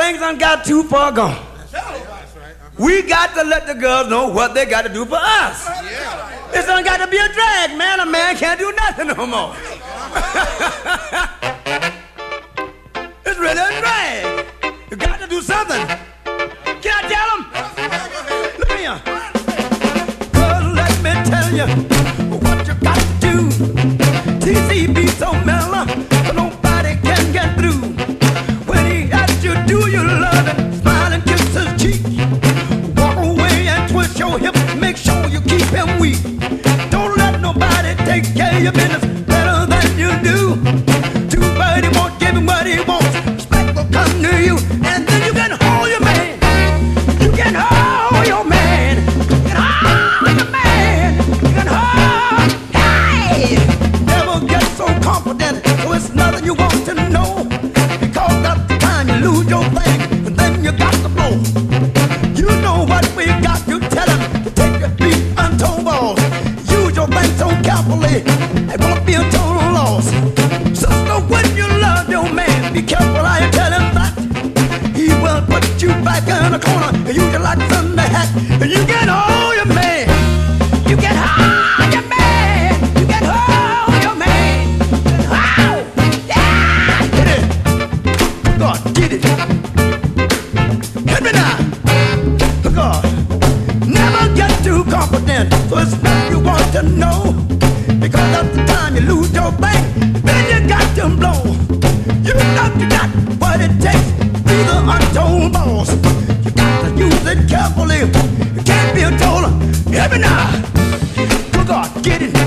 things done got too far gone. We got to let the girls know what they got to do for us. It's done got to be a drag, man. A man can't do nothing no more. It's really a drag. You got to do something. Can I tell them? Look here. Girl, let me tell you what you got to do. TCB so mellow, nobody can get through. When he asks you, do you love it? Smile and kiss his cheek. Walk away and twist your hip. Make sure you keep him weak. Don't let nobody take care of your business better than you do. Too bad he won't give him what he wants. Respect will come to you, and then you can hold your man. You can hold your man. You can hold your man. You can hold. Hey! Never get so confident, so it's nothing you want to know. Because that's the time you lose your thing, and then you got to blow. You know what we got, you tell him to take your feet untold balls. Use your thing so carefully, it won't be a total loss. Sister, when you love your man, be careful how you tell him that. He will put you back in a corner, and use you like Sunday hat. And you can hold your man. You can hold your man. You can hold your man. Hold. Yeah! Get it. God, get it. Hit me now. God. Never get too confident, so it's nothing you want to know. Because at the time you lose your thing, then you got to blow. You know you got what it takes to the untold boss. You got to use it carefully. You can't be a total. Hit me now. Good God, get it.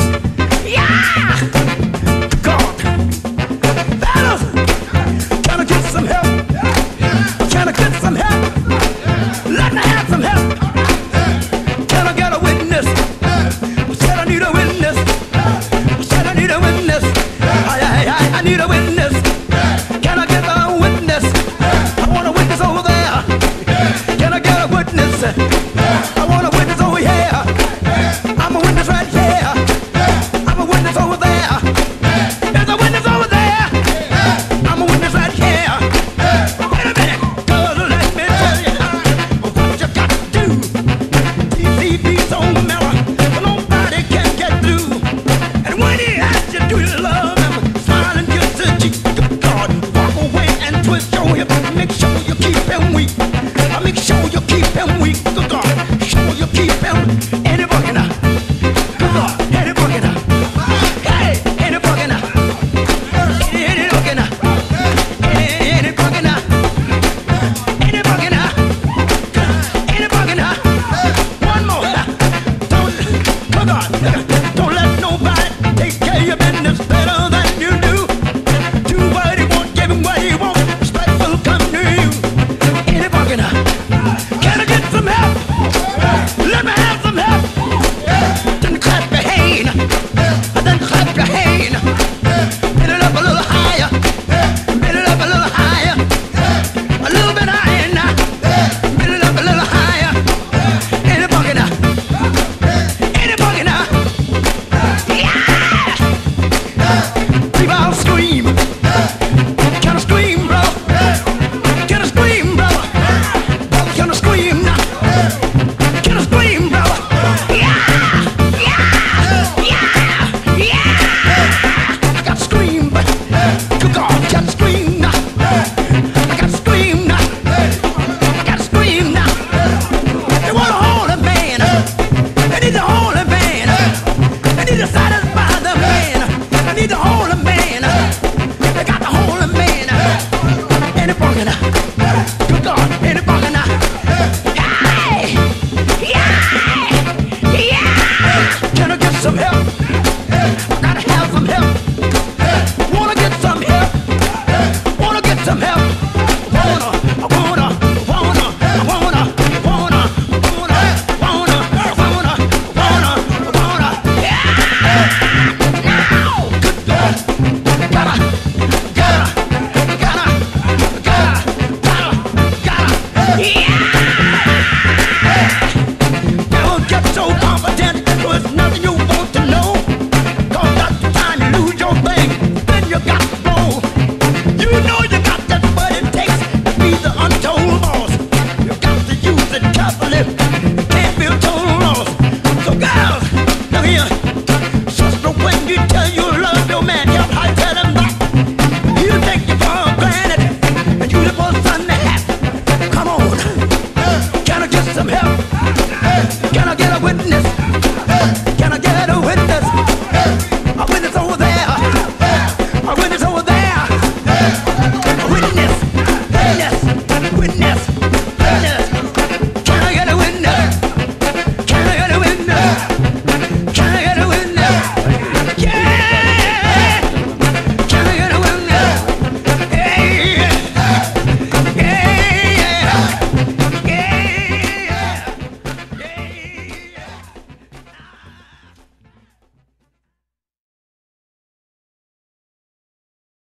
Yeah! Good God. Fellas, can I get some help? Can I get some help? Let me have some help. Can I get a witness? I said I need a witness. I said I need a witness. I need a witness.